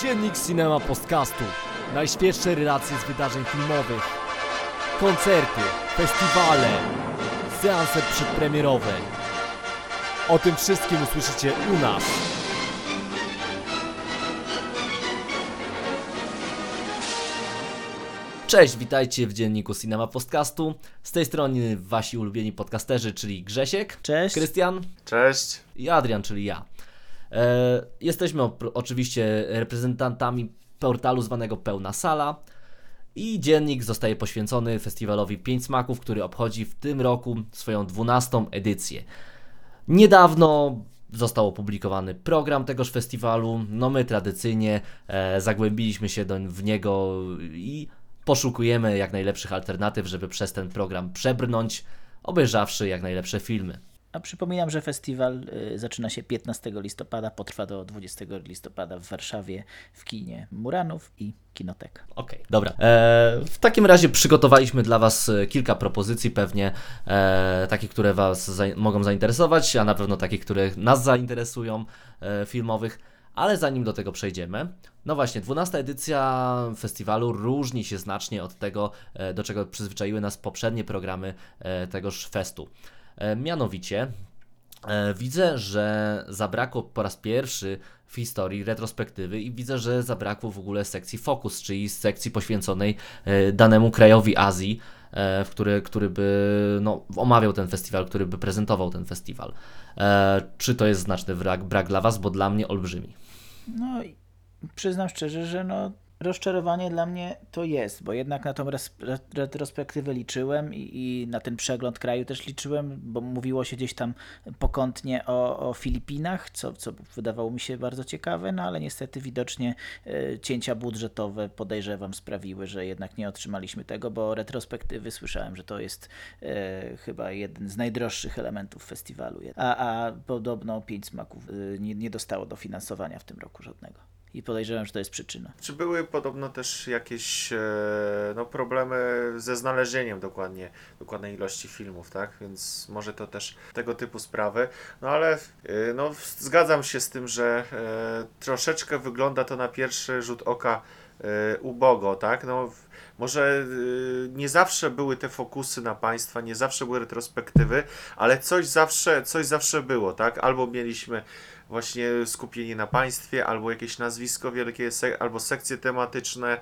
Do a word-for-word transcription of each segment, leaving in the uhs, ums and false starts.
Dziennik Cinema Podcastu. Najświeższe relacje z wydarzeń filmowych. Koncerty, festiwale, seanse przedpremierowe. O tym wszystkim usłyszycie u nas. Cześć, witajcie w Dzienniku Cinema Podcastu. Z tej strony wasi ulubieni podcasterzy, czyli Grzesiek, Cześć, Krystian, Cześć i Adrian, czyli ja. E, jesteśmy op- oczywiście reprezentantami portalu zwanego Pełna Sala i dziennik zostaje poświęcony festiwalowi Pięć Smaków, który obchodzi w tym roku swoją dwunastą edycję. Niedawno został opublikowany program tegoż festiwalu. No my tradycyjnie e, zagłębiliśmy się do, w niego i poszukujemy jak najlepszych alternatyw, żeby przez ten program przebrnąć, obejrzawszy jak najlepsze filmy. a przypominam, że festiwal y, zaczyna się piętnastego listopada, potrwa do dwudziestego listopada w Warszawie w kinie Muranów i Kinoteka. Okej, okay, dobra. E, w takim razie przygotowaliśmy dla Was kilka propozycji, pewnie e, takie, które Was za, mogą zainteresować, a na pewno takie, które nas zainteresują, e, filmowych. Ale zanim do tego przejdziemy, no właśnie, dwunasta edycja festiwalu różni się znacznie od tego, e, do czego przyzwyczaiły nas poprzednie programy e, tegoż festu. E, mianowicie e, widzę, że zabrakło po raz pierwszy w historii retrospektywy i widzę, że zabrakło w ogóle sekcji Focus, czyli sekcji poświęconej e, danemu krajowi Azji, e, w który, który by no, omawiał ten festiwal, który by prezentował ten festiwal. E, czy to jest znaczny brak, brak dla Was? Bo dla mnie olbrzymi. No i przyznam szczerze, że no rozczarowanie dla mnie to jest, bo jednak na tą res- re- retrospektywę liczyłem i, i na ten przegląd kraju też liczyłem, bo mówiło się gdzieś tam pokątnie o, o Filipinach, co, co wydawało mi się bardzo ciekawe, no ale niestety widocznie e, cięcia budżetowe, podejrzewam, sprawiły, że jednak nie otrzymaliśmy tego, bo retrospektywy słyszałem, że to jest e, chyba jeden z najdroższych elementów festiwalu, a, a podobno Pięć Smaków e, nie, nie dostało dofinansowania w tym roku żadnego. I podejrzewam, że to jest przyczyna. Czy były podobno też jakieś e, no, problemy ze znalezieniem dokładnie, dokładnej ilości filmów, tak? Więc może to też tego typu sprawy. No ale e, no, zgadzam się z tym, że e, troszeczkę wygląda to na pierwszy rzut oka e, ubogo, tak? No, może y, nie zawsze były te fokusy na państwa, nie zawsze były retrospektywy, ale coś zawsze, coś zawsze było, tak? Albo mieliśmy właśnie skupienie na państwie, albo jakieś nazwisko wielkie, se- albo sekcje tematyczne.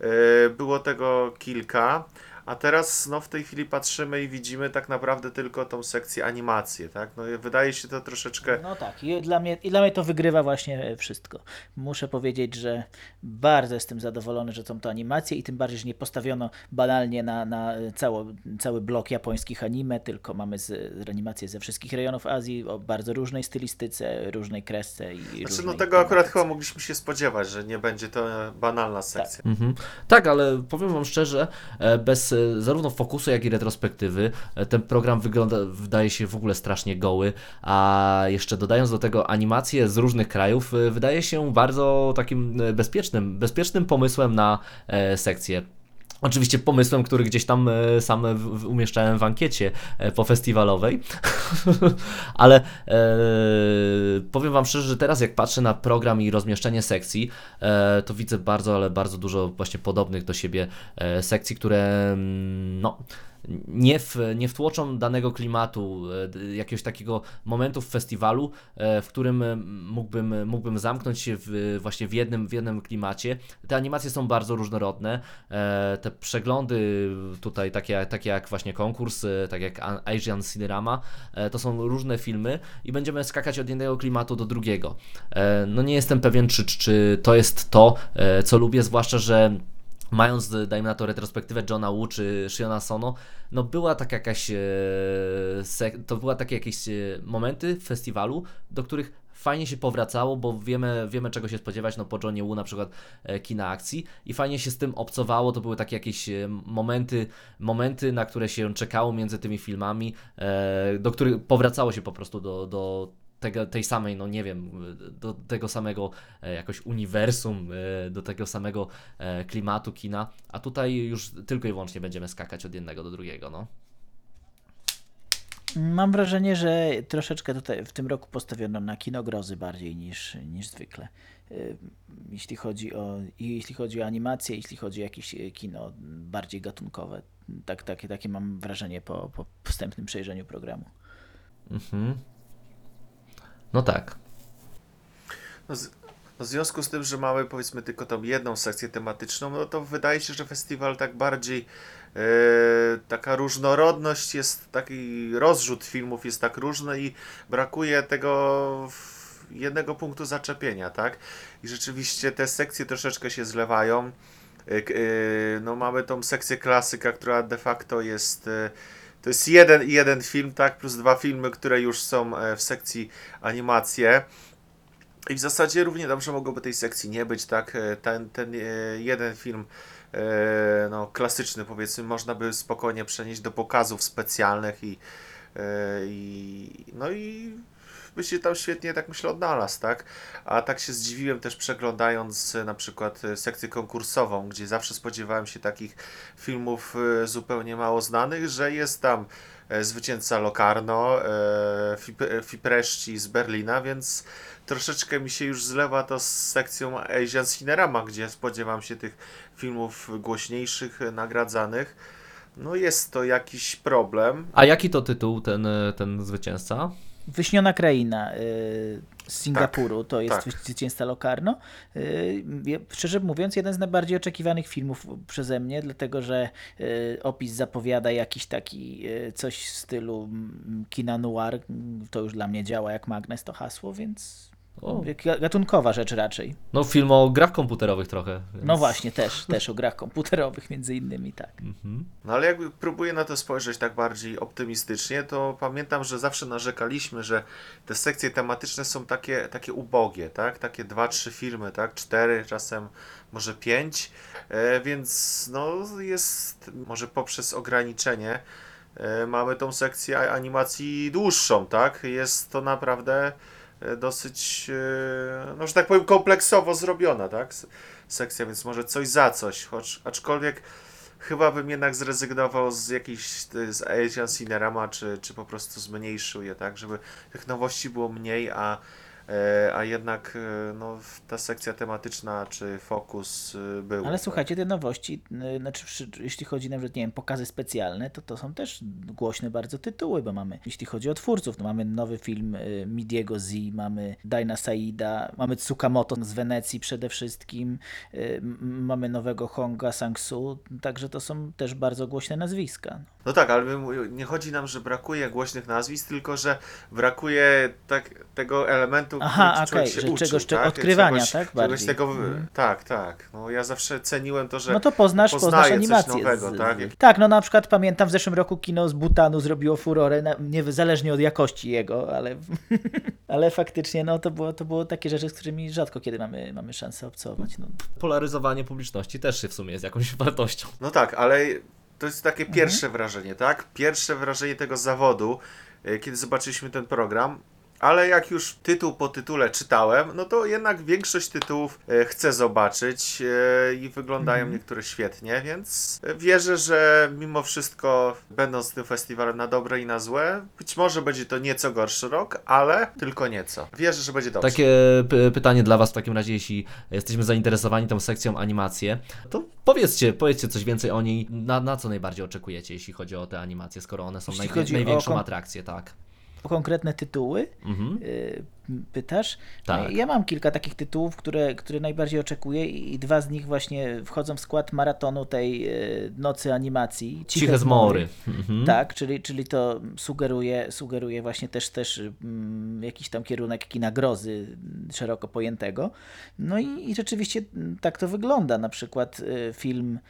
Y, było tego kilka. A teraz no, w tej chwili patrzymy i widzimy tak naprawdę tylko tą sekcję animację, tak? No, wydaje się to troszeczkę... No tak, i dla mnie, i dla mnie to wygrywa właśnie wszystko. Muszę powiedzieć, że bardzo jestem zadowolony, że są to animacje i tym bardziej, że nie postawiono banalnie na, na cało, cały blok japońskich anime, tylko mamy z, animacje ze wszystkich rejonów Azji o bardzo różnej stylistyce, różnej kresce i Znaczy, różnej no tego akurat tematyce. chyba mogliśmy się spodziewać, że nie będzie to banalna sekcja. Mhm. Tak, ale powiem Wam szczerze, e, bez e, zarówno fokusu, jak i retrospektywy e, ten program wygląda, wydaje się w ogóle strasznie goły, a jeszcze dodając do tego animacje z różnych krajów, e, wydaje się bardzo takim e, bezpiecznym, bezpiecznym pomysłem na e, sekcję. Oczywiście pomysłem, który gdzieś tam e, sam w, w umieszczałem w ankiecie e, pofestiwalowej, ale e, powiem Wam szczerze, że teraz jak patrzę na program i rozmieszczenie sekcji, e, to widzę bardzo, ale bardzo dużo właśnie podobnych do siebie e, sekcji, które mm, no nie, w, nie wtłoczą danego klimatu, e, jakiegoś takiego momentu w festiwalu, e, w którym e, mógłbym, mógłbym zamknąć się w, właśnie w jednym, w jednym klimacie. Te animacje są bardzo różnorodne, e, te przeglądy tutaj, takie, takie jak właśnie konkurs, e, tak jak Asian Cinerama, e, to są różne filmy i będziemy skakać od jednego klimatu do drugiego. E, no nie jestem pewien, czy, czy, czy to jest to, e, co lubię, zwłaszcza, że mając, dajmy na to, retrospektywę Johna Woo czy Shiona Sono, no była taka jakaś, e, sek- to była takie jakieś e, momenty w festiwalu, do których fajnie się powracało, bo wiemy, wiemy czego się spodziewać, no po Johnie Woo na przykład e, kina akcji i fajnie się z tym obcowało, to były takie jakieś e, momenty, momenty, na które się czekało między tymi filmami, e, do których powracało się po prostu do, do tego, tej samej, no nie wiem, do tego samego e, jakoś uniwersum, e, do tego samego e, klimatu kina, a tutaj już tylko i wyłącznie będziemy skakać od jednego do drugiego, no. Mam wrażenie, że troszeczkę tutaj w tym roku postawiono na kino grozy bardziej niż, niż zwykle. Y, Jeśli chodzi o, i jeśli chodzi o animację, jeśli chodzi o jakieś kino bardziej gatunkowe. Tak, takie, takie mam wrażenie po, po wstępnym przejrzeniu programu. Mhm. No tak. No, z, no w związku z tym, że mamy powiedzmy tylko tą jedną sekcję tematyczną, no to wydaje się, że festiwal tak bardziej e, taka różnorodność jest, taki rozrzut filmów jest tak różny i brakuje tego w- jednego punktu zaczepienia, tak? I rzeczywiście te sekcje troszeczkę się zlewają. E, k- e, No mamy tą sekcję klasyka, która de facto jest e, to jest jeden i jeden film, tak? Plus dwa filmy, które już są e, w sekcji animacje. I w zasadzie równie dobrze mogłoby tej sekcji nie być, tak? E, Ten, ten e, jeden film e, no, klasyczny, powiedzmy, można by spokojnie przenieść do pokazów specjalnych i, e, i no i by się tam świetnie, tak myślę, odnalazł, tak? A tak się zdziwiłem też przeglądając e, na przykład e, sekcję konkursową, gdzie zawsze spodziewałem się takich filmów e, zupełnie mało znanych, że jest tam e, zwycięzca Locarno, e, Fip- Fipresci z Berlina, więc troszeczkę mi się już zlewa to z sekcją Asian Cinerama, gdzie spodziewam się tych filmów głośniejszych, e, nagradzanych. No jest to jakiś problem. A jaki to tytuł ten, e, ten zwycięzca? Wyśniona kraina y, z Singapuru, to jest tak. zwycięzca Locarno. Y, je- szczerze mówiąc, jeden z najbardziej oczekiwanych filmów przeze mnie, dlatego że y, opis zapowiada jakiś taki y, coś w stylu mm, kina noir. To już dla mnie działa jak magnes to hasło, więc O. jak- gatunkowa rzecz raczej. No film o grach komputerowych trochę. Więc... No właśnie, też, też o grach komputerowych między innymi, tak. Mhm. No ale jakby próbuję na to spojrzeć tak bardziej optymistycznie, to pamiętam, że zawsze narzekaliśmy, że te sekcje tematyczne są takie, takie ubogie, tak? Takie dwa, trzy filmy, tak? Cztery, czasem może pięć, e, więc no jest może poprzez ograniczenie e, mamy tą sekcję animacji dłuższą, tak? Jest to naprawdę e, dosyć, e, no że tak powiem, kompleksowo zrobiona, tak? S- Sekcja, więc może coś za coś, choć aczkolwiek chyba bym jednak zrezygnował z jakiejś y, z Asian Cinerama, czy, czy po prostu zmniejszył je, tak, żeby tych nowości było mniej, a, e, a jednak e, no, ta sekcja tematyczna, czy fokus y, był. Ale tak. słuchajcie, te nowości, y, znaczy, przy- jeśli chodzi nawet, nie wiem, pokazy specjalne, to to są też głośne bardzo tytuły, bo mamy, jeśli chodzi o twórców, no mamy nowy film y, Midiego Z, mamy Daina Saida, mamy Tsukamoto z Wenecji przede wszystkim, y, m- mamy nowego Honga Sang-soo, także to są też bardzo głośne nazwiska. No tak, ale my mu- nie chodzi nam, że brakuje głośnych nazwisk, tylko że brakuje tak, tego elementu, Aha, który człowiek okej, się że uczył, czegoś- tak? odkrywania, czegoś, tak, Czegoś bardziej. tego, Mhm. tak, tak. No ja zawsze ceniłem to, że No to poznasz, poznasz poznaję animację. coś nowego, z, tak? z, tak, no na przykład pamiętam w zeszłym roku kino z Butanu zrobiło furorę, na, niezależnie od jakości jego, ale, ale faktycznie no to było, to było takie rzeczy, z którymi rzadko kiedy mamy, mamy szansę obcować. No. Polaryzowanie publiczności też w sumie jest jakąś wartością. No tak, ale to jest takie pierwsze wrażenie, tak? Pierwsze wrażenie tego zawodu, e, kiedy zobaczyliśmy ten program. Ale jak już tytuł po tytule czytałem, no to jednak większość tytułów e, chcę zobaczyć e, i wyglądają niektóre świetnie, więc e, wierzę, że mimo wszystko, będąc tym festiwalem na dobre i na złe, być może będzie to nieco gorszy rok, ale tylko nieco. Wierzę, że będzie dobrze. Takie p- pytanie dla Was w takim razie, jeśli jesteśmy zainteresowani tą sekcją animacje, to powiedzcie, powiedzcie coś więcej o niej, na, na co najbardziej oczekujecie, jeśli chodzi o te animacje, skoro one są Jeśli najwię- chodzi o największą kon- atrakcję, tak. O konkretne tytuły Mhm. y, pytasz? Tak. Ja mam kilka takich tytułów, które, które najbardziej oczekuję i i dwa z nich właśnie wchodzą w skład maratonu tej y, nocy animacji. Ciche zmory. Mhm. Tak, czyli, czyli to sugeruje, sugeruje właśnie też, też mm, jakiś tam kierunek kina grozy mm, szeroko pojętego. No i, i rzeczywiście mm, tak to wygląda. Na przykład y, film,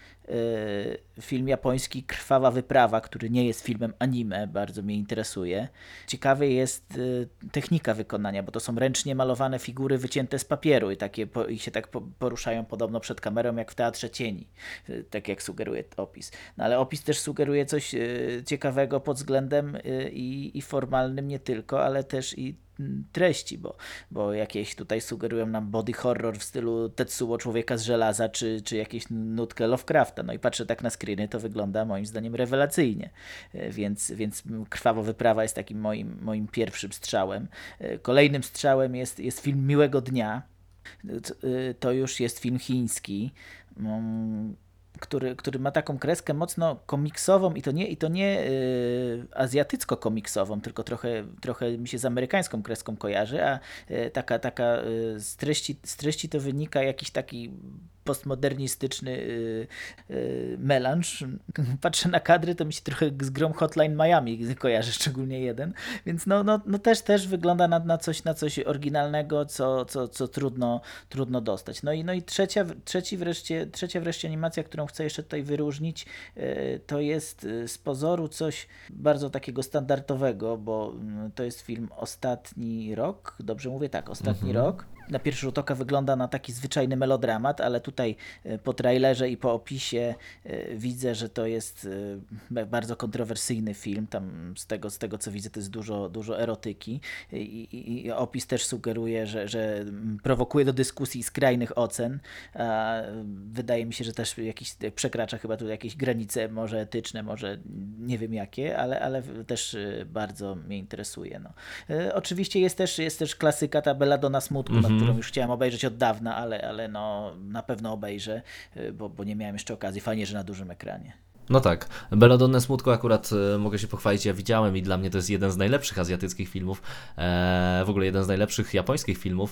y, film japoński Krwawa Wyprawa, który nie jest filmem anime, bardzo mnie interesuje. Ciekawy jest y, technika wykonania, bo to są ręcznie malowane figury wycięte z papieru i takie po, i się tak po, poruszają podobno przed kamerą jak w Teatrze Cieni, y, tak jak sugeruje opis. No ale opis też sugeruje coś y, ciekawego pod względem y, i, i formalnym nie tylko, ale też i treści, bo, bo jakieś tutaj sugerują nam body horror w stylu Tetsuo Człowieka z żelaza, czy, czy jakieś nutkę Lovecrafta. No i patrzę tak na screeny, to wygląda moim zdaniem rewelacyjnie, więc, więc Krwawa Wyprawa jest takim moim, moim pierwszym strzałem. Kolejnym strzałem jest, jest film Miłego Dnia. To już jest film chiński, który, który ma taką kreskę mocno komiksową i to nie, i to nie y, azjatycko-komiksową, tylko trochę, trochę mi się z amerykańską kreską kojarzy, a y, taka, taka y, z, treści, z treści to wynika jakiś taki postmodernistyczny y, y, melanż. Patrzę na kadry, to mi się trochę z grą Hotline Miami kojarzy, szczególnie jeden, więc no, no, no też, też wygląda na, na, coś, na coś oryginalnego, co, co, co trudno, trudno dostać. No i, no i trzecia, trzeci wreszcie, trzecia wreszcie animacja, którą chcę jeszcze tutaj wyróżnić, y, to jest y, z pozoru coś bardzo takiego standardowego, bo y, to jest film Ostatni Rok, dobrze mówię? Tak, Ostatni Mhm. Rok. Na pierwszy rzut oka wygląda na taki zwyczajny melodramat, ale tutaj po trailerze i po opisie widzę, że to jest bardzo kontrowersyjny film. Tam z tego, z tego co widzę, to jest dużo, dużo erotyki i, i, i opis też sugeruje, że, że prowokuje do dyskusji i skrajnych ocen. A wydaje mi się, że też jakiś, przekracza chyba tu jakieś granice, może etyczne, może nie wiem jakie, ale, ale też bardzo mnie interesuje. No. Oczywiście jest też, jest też klasyka, ta Belladonna Smutku, Mhm. którą już chciałem obejrzeć od dawna, ale, ale no, na pewno obejrzę, bo, bo nie miałem jeszcze okazji. Fajnie, że na dużym ekranie. No tak, Belladonnę Smutku akurat e, mogę się pochwalić, ja widziałem i dla mnie to jest jeden z najlepszych azjatyckich filmów, e, w ogóle jeden z najlepszych japońskich filmów.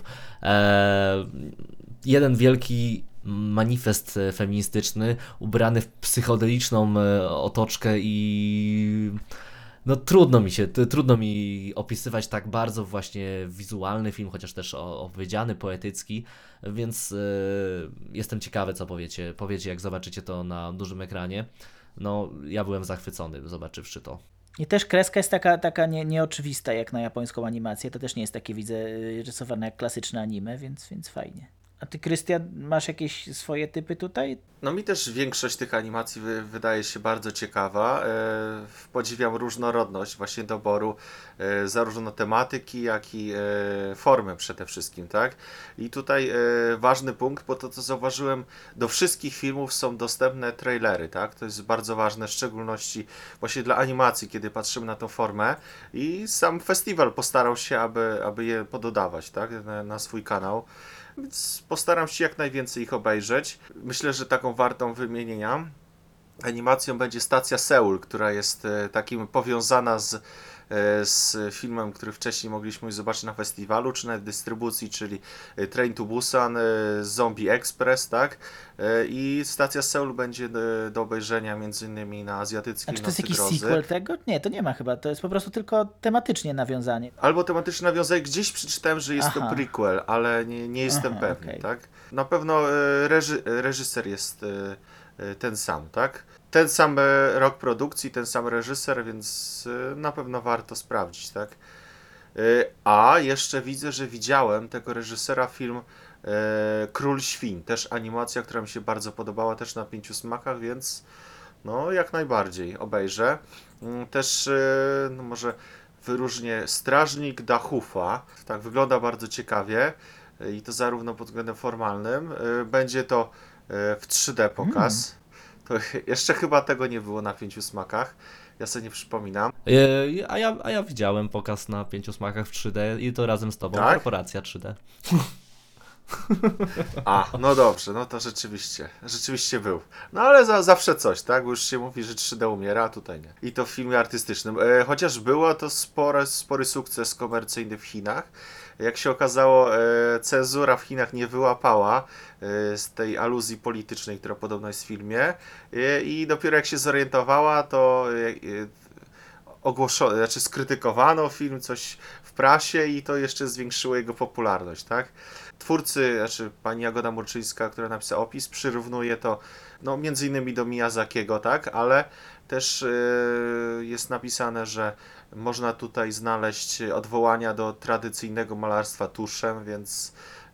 E, jeden wielki manifest feministyczny, ubrany w psychodeliczną e, otoczkę i... No trudno mi się, t- trudno mi opisywać tak bardzo właśnie wizualny film, chociaż też o- opowiedziany, poetycki, więc e, jestem ciekawy, co powiecie. Powiecie, jak zobaczycie to na dużym ekranie. No, ja byłem zachwycony, zobaczywszy to. I też kreska jest taka, taka nie, nieoczywista jak na japońską animację. To też nie jest takie, widzę, rysowane jak klasyczne anime, więc, więc fajnie. A ty, Krystian, masz jakieś swoje typy tutaj? No mi też większość tych animacji wy, wydaje się bardzo ciekawa. E, podziwiam różnorodność właśnie doboru e, zarówno tematyki, jak i e, formy przede wszystkim, tak? I tutaj e, ważny punkt, bo to co zauważyłem, do wszystkich filmów są dostępne trailery, tak? To jest bardzo ważne, w szczególności właśnie dla animacji, kiedy patrzymy na tą formę i sam festiwal postarał się, aby, aby je pododawać, tak? Na, na swój kanał. Więc postaram się jak najwięcej ich obejrzeć. Myślę, że taką wartą wymienienia animacją będzie Stacja Seul, która jest e, takim powiązana z, e, z filmem, który wcześniej mogliśmy już zobaczyć na festiwalu, czy na dystrybucji, czyli e, Train to Busan, e, Zombie Express, tak? E, I Stacja Seul będzie do, do obejrzenia między innymi na A azjatyckiej czy to jest Nocy jakiś Grozy. sequel tego? Nie, to nie ma chyba. To jest po prostu tylko tematycznie nawiązanie. Albo tematyczne nawiązanie, gdzieś przeczytałem, że jest Aha. to prequel, ale nie, nie jestem Aha, pewny, okej. tak? Na pewno e, reży, reżyser jest e, e, ten sam, tak? Ten sam e, rok produkcji, ten sam reżyser, więc e, na pewno warto sprawdzić, tak? E, A jeszcze widzę, że widziałem tego reżysera film e, Król Świń, też animacja, która mi się bardzo podobała, też na pięciu smakach, więc no jak najbardziej obejrzę. Mm, Też e, no może wyróżnię Strażnik Dahufa. Tak, wygląda bardzo ciekawie e, i to zarówno pod względem formalnym. E, Będzie to e, w trzy D pokaz. To jeszcze chyba tego nie było na pięciu smakach. Ja sobie nie przypominam. E, a, ja, a ja widziałem pokaz na pięciu smakach w trzy D i to razem z tobą, Tak? Korporacja trzy D. A, no dobrze, no to rzeczywiście, rzeczywiście był. No ale za, zawsze coś, tak? Bo już się mówi, że trzy D umiera, a tutaj nie. I to w filmie artystycznym. E, chociaż było to spory, spory sukces komercyjny w Chinach. Jak się okazało, e, cenzura w Chinach nie wyłapała e, z tej aluzji politycznej, która podobno jest w filmie. E, I dopiero jak się zorientowała, to e, e, ogłoszono, znaczy skrytykowano film, coś w prasie i to jeszcze zwiększyło jego popularność, tak? Twórcy, znaczy pani Jagoda Murczyńska, która napisała opis, przyrównuje to no, między innymi do Miyazakiego, tak? Ale też yy, jest napisane, że można tutaj znaleźć odwołania do tradycyjnego malarstwa tuszem, więc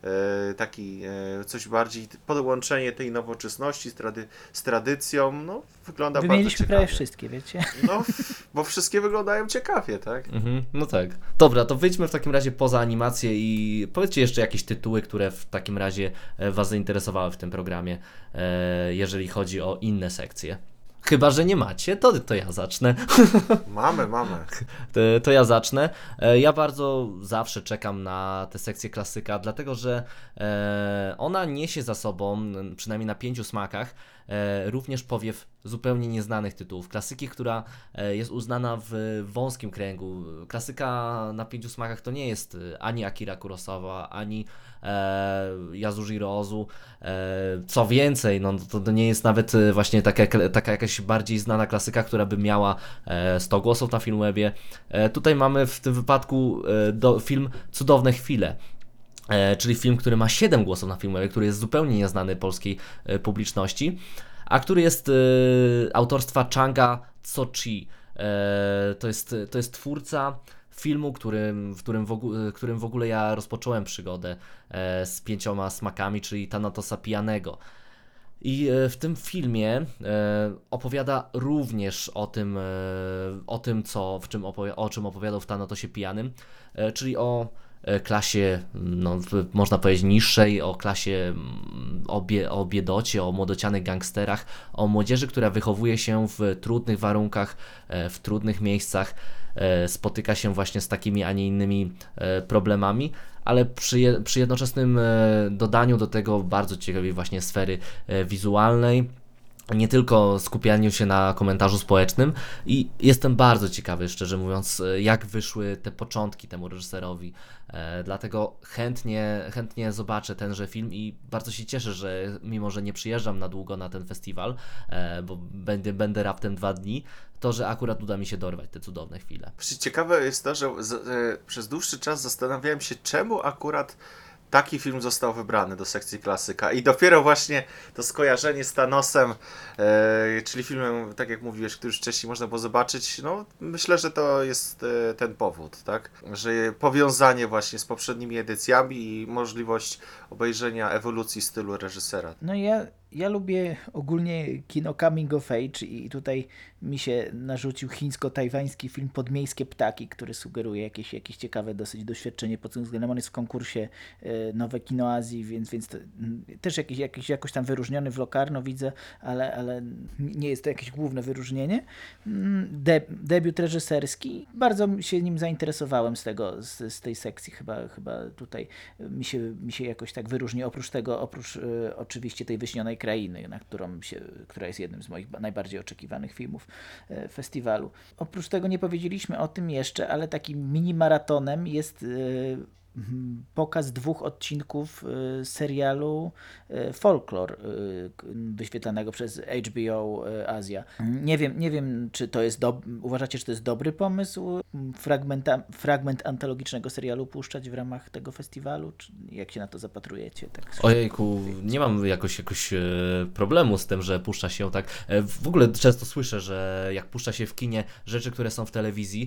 e, taki e, coś bardziej, podłączenie tej nowoczesności z, trady, z tradycją, no wygląda bardzo Wymieniliśmy ciekawie. prawie wszystkie, wiecie? No, bo wszystkie wyglądają ciekawie, tak? Mhm, no tak. Dobra, to wyjdźmy w takim razie poza animację i powiedzcie jeszcze jakieś tytuły, które w takim razie e, Was zainteresowały w tym programie, e, jeżeli chodzi o inne sekcje. Chyba że nie macie, to, to ja zacznę. Mamy, mamy. To, to ja zacznę. E, Ja bardzo zawsze czekam na tę sekcję klasyka, dlatego że e, ona niesie za sobą, m, przynajmniej na pięciu smakach, e, również powiew zupełnie nieznanych tytułów. Klasyki, która e, jest uznana w wąskim kręgu. Klasyka na pięciu smakach to nie jest e, ani Akira Kurosawa, ani e, Yasujiro Ozu. E, co więcej, no, to, to nie jest nawet e, właśnie taka, taka jakaś bardziej znana klasyka, która by miała e, sto głosów na Filmwebie. E, tutaj mamy w tym wypadku e, do, film Cudowne chwile. E, czyli film, który ma siedem głosów na Filmwebie, który jest zupełnie nieznany polskiej e, publiczności, a który jest e, autorstwa Changa Tso-chi. E, to, jest, to jest twórca filmu, którym, w którym w, ogóle, którym w ogóle ja rozpocząłem przygodę e, z pięcioma smakami, czyli Thanatosa Pijanego. I e, w tym filmie e, opowiada również o tym, e, o tym co, w czym opowi- o czym opowiadał w Thanatosie Pijanym, e, czyli o e, klasie, no, w- można powiedzieć niższej, o klasie, mm, o, bie- o biedocie, o młodocianych gangsterach, o młodzieży, która wychowuje się w trudnych warunkach, e, w trudnych miejscach, e, spotyka się właśnie z takimi, a nie innymi e, problemami, ale przy, je, przy jednoczesnym e, dodaniu do tego bardzo ciekawej właśnie sfery e, wizualnej, nie tylko skupianiu się na komentarzu społecznym i jestem bardzo ciekawy, szczerze mówiąc, e, jak wyszły te początki temu reżyserowi, e, dlatego chętnie, chętnie zobaczę tenże film i bardzo się cieszę, że mimo, że nie przyjeżdżam na długo na ten festiwal, e, bo będę, będę raptem dwa dni, to, że akurat uda mi się dorwać te cudowne chwile. Właśnie ciekawe jest to, że z, e, przez dłuższy czas zastanawiałem się, czemu akurat taki film został wybrany do sekcji klasyka i dopiero właśnie to skojarzenie z Thanosem, e, czyli filmem, tak jak mówiłeś, który już wcześniej można było zobaczyć, no myślę, że to jest e, ten powód, tak? Że powiązanie właśnie z poprzednimi edycjami i możliwość obejrzenia ewolucji stylu reżysera. No ja, ja lubię ogólnie kino coming of age i tutaj mi się narzucił chińsko-tajwański film Podmiejskie ptaki, który sugeruje jakieś, jakieś ciekawe dosyć doświadczenie pod tym względem. On jest w konkursie e, Nowe Kino Azji, więc, więc to, m, też jakiś, jakiś, jakoś tam wyróżniony w Locarno widzę, ale, ale nie jest to jakieś główne wyróżnienie. Mm, De, debiut reżyserski. Bardzo się nim zainteresowałem z tego, z, z tej sekcji. Chyba, chyba tutaj mi się, mi się jakoś tak wyróżni. Oprócz tego, oprócz e, oczywiście tej Wyśnionej Krainy, na którą się, która jest jednym z moich ba- najbardziej oczekiwanych filmów e, festiwalu. Oprócz tego nie powiedzieliśmy o tym jeszcze, ale takim mini maratonem jest e, mhm, pokaz dwóch odcinków e, serialu e, Folklore, e, k- wyświetlanego przez H B O e, Azja. Nie wiem, nie wiem, czy to jest dob- uważacie, że to jest dobry pomysł m, fragmenta- fragment antologicznego serialu puszczać w ramach tego festiwalu? Czy jak się na to zapatrujecie? Tak Ojejku, nie mam jakoś, jakoś e, problemu z tym, że puszcza się tak. E, w ogóle często słyszę, że jak puszcza się w kinie rzeczy, które są w telewizji,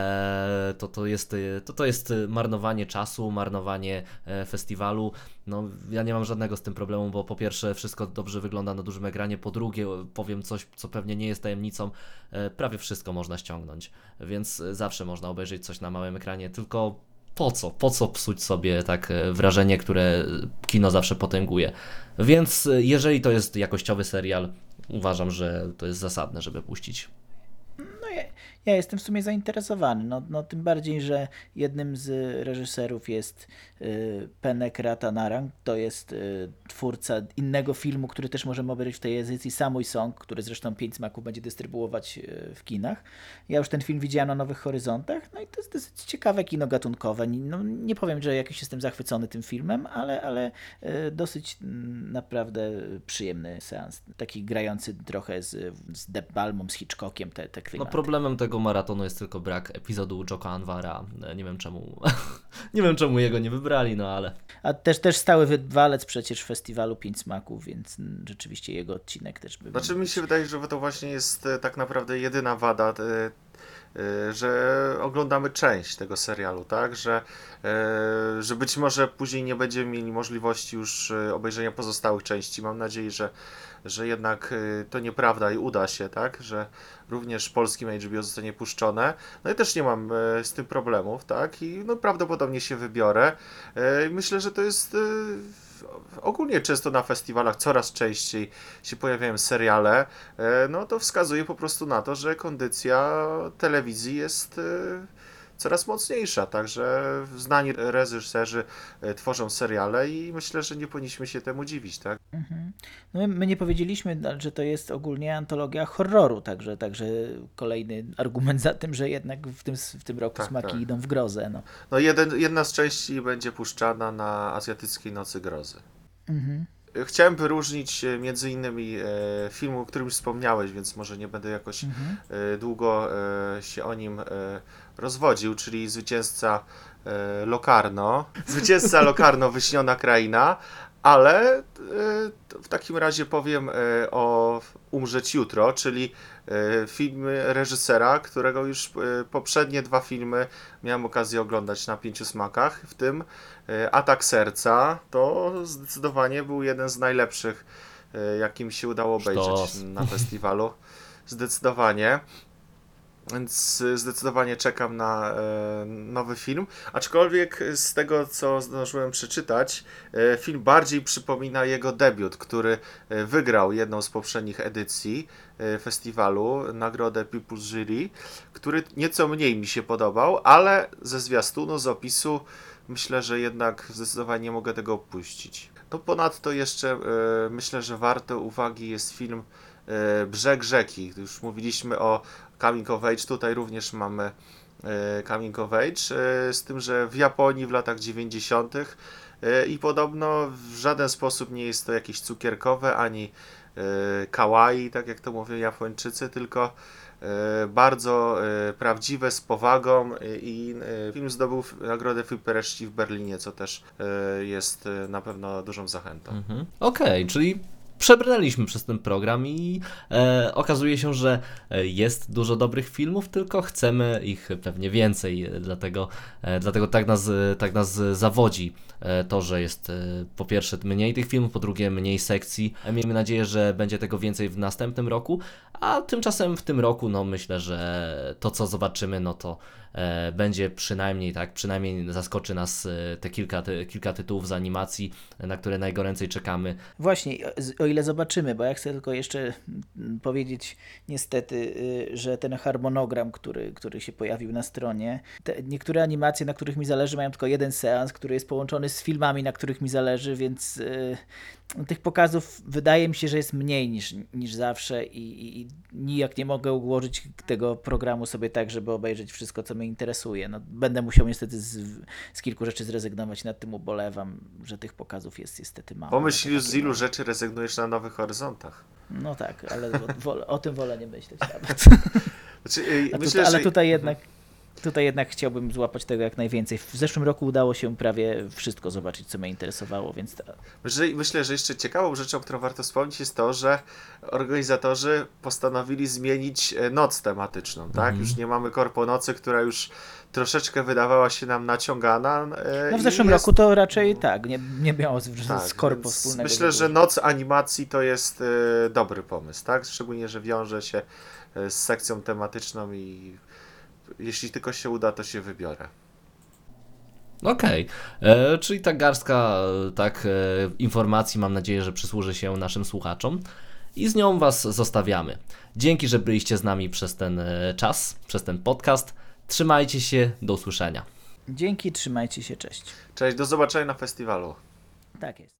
e, to, to, jest, e, to to jest marnowanie czasu, marnowanie e, festiwalu. No, ja nie mam żadnego z tym problemu, bo po pierwsze wszystko dobrze wygląda na dużym ekranie, po drugie powiem coś, co pewnie nie jest tajemnicą, e, prawie wszystko można ściągnąć, więc e, zawsze można obejrzeć coś na małym ekranie, tylko po co? Po co psuć sobie tak e, wrażenie, które kino zawsze potęguje? Więc e, jeżeli to jest jakościowy serial, uważam, że to jest zasadne, żeby puścić. No ja, ja jestem w sumie zainteresowany, no, no tym bardziej, że jednym z reżyserów jest y, Penek Ratanarang, to jest y, twórca innego filmu, który też możemy obejrzeć w tej edycji, Samui Song, który zresztą Pięć Smaków będzie dystrybuować y, w kinach. Ja już ten film widziałem na Nowych Horyzontach, no i to jest dosyć ciekawe kino gatunkowe. No, nie powiem, że jakiś jestem zachwycony tym filmem, ale, ale y, dosyć mm, naprawdę przyjemny seans, taki grający trochę z, z De Palmą, z Hitchcockiem te, te No klimaty. problemem tego maratonu jest tylko brak epizodu Joka Anwara. E, Nie wiem czemu, nie wiem czemu jego nie wybrali, no ale... A też, też stały wywalec przecież w festiwalu Pięć Smaków, więc mm, rzeczywiście jego odcinek też by... Znaczy mi się wydaje, że to właśnie jest e, tak naprawdę jedyna wada e, y, że oglądamy część tego serialu, tak, że, y, że być może później nie będziemy mieli możliwości już y, obejrzenia pozostałych części. Mam nadzieję, że, że jednak y, to nieprawda i uda się, tak, że również polskim H B O zostanie puszczone. No i też nie mam y, z tym problemów, tak, i no prawdopodobnie się wybiorę. Y, myślę, że to jest y, ogólnie często na festiwalach coraz częściej się pojawiają seriale, e, no to wskazuje po prostu na to, że kondycja telewizji jest e, coraz mocniejsza, także znani reżyserzy e, tworzą seriale i myślę, że nie powinniśmy się temu dziwić, tak? Mhm. No my, my nie powiedzieliśmy, że to jest ogólnie antologia horroru, także, także kolejny argument za tym, że jednak w tym, w tym roku Tak, smaki tak. idą w grozę. No. No jeden, jedna z części będzie puszczana na Azjatyckiej Nocy Grozy. Mhm. Chciałem wyróżnić e, między innymi e, film, o którym już wspomniałeś, więc może nie będę jakoś Mhm. e, długo e, się o nim e, rozwodził, czyli zwycięzca e, Locarno. Zwycięzca Locarno, Wyśniona Kraina, ale e, w takim razie powiem e, o Umrzeć jutro, czyli e, film reżysera, którego już e, poprzednie dwa filmy miałem okazję oglądać na Pięciu Smakach, w tym e, Atak serca. To zdecydowanie był jeden z najlepszych, e, jakim się udało obejrzeć Sztos. na festiwalu. Zdecydowanie. Więc zdecydowanie czekam na e, nowy film. Aczkolwiek z tego, co zdążyłem przeczytać, e, film bardziej przypomina jego debiut, który e, wygrał jedną z poprzednich edycji e, festiwalu, nagrodę People's Jury, który nieco mniej mi się podobał, ale ze zwiastunu, z opisu myślę, że jednak zdecydowanie nie mogę tego opuścić. No ponadto jeszcze e, myślę, że warty uwagi jest film e, Brzeg rzeki. Już mówiliśmy o Coming of Age, tutaj również mamy e, Coming of Age, e, z tym, że w Japonii w latach dziewięćdziesiątych e, i podobno w żaden sposób nie jest to jakieś cukierkowe, ani e, kawaii, tak jak to mówią Japończycy, tylko e, bardzo e, prawdziwe, z powagą e, i e, film zdobył nagrodę Filmpreści w Berlinie, co też e, jest e, na pewno dużą zachętą. Mhm. Okej, czyli przebrnęliśmy przez ten program i e, okazuje się, że e, jest dużo dobrych filmów, tylko chcemy ich pewnie więcej, e, dlatego, e, dlatego tak, nas, e, tak nas zawodzi e, to, że jest e, po pierwsze mniej tych filmów, po drugie mniej sekcji. E, Miejmy nadzieję, że będzie tego więcej w następnym roku, a tymczasem w tym roku no myślę, że to co zobaczymy, no to e, będzie przynajmniej tak, przynajmniej zaskoczy nas e, te kilka, te kilka tytułów z animacji, na które najgoręcej czekamy. Właśnie, o- o ile zobaczymy, bo ja chcę tylko jeszcze mm, powiedzieć niestety, y, że ten harmonogram, który, który się pojawił na stronie, te, niektóre animacje, na których mi zależy, mają tylko jeden seans, który jest połączony z filmami, na których mi zależy, więc y, tych pokazów wydaje mi się, że jest mniej niż, niż zawsze i, i, i nijak nie mogę ułożyć tego programu sobie tak, żeby obejrzeć wszystko, co mnie interesuje. No, będę musiał niestety z, z kilku rzeczy zrezygnować, nad tym ubolewam, że tych pokazów jest niestety mało. Pomyśl No to już, z takie ilu mam. rzeczy rezygnujesz na Nowych Horyzontach. No tak, ale wolę, o tym wolę nie myśleć nawet. Znaczy, yy, A myślę, tutaj, ale że... tutaj jednak, tutaj jednak chciałbym złapać tego jak najwięcej. W zeszłym roku udało się prawie wszystko zobaczyć, co mnie interesowało, więc ta, Myślę, myślę, że jeszcze ciekawą rzeczą, którą warto wspomnieć, jest to, że organizatorzy postanowili zmienić e, noc tematyczną, tak? Mhm. Już nie mamy Korponocy, która już troszeczkę wydawała się nam naciągana. e, no w i zeszłym jest- roku to raczej tak, nie, nie miało z, tak, z korpo więc wspólnego. myślę, że wyboru. noc animacji to jest e, dobry pomysł, tak? Szczególnie, że wiąże się e, z sekcją tematyczną i jeśli tylko się uda, to się wybiorę. Okej, e, czyli ta garstka e, tak, e, informacji mam nadzieję, że przysłuży się naszym słuchaczom i z nią Was zostawiamy. Dzięki, że byliście z nami przez ten e, czas, przez ten podcast. Trzymajcie się, do usłyszenia. Dzięki, trzymajcie się, cześć. Cześć, do zobaczenia na festiwalu. Tak jest.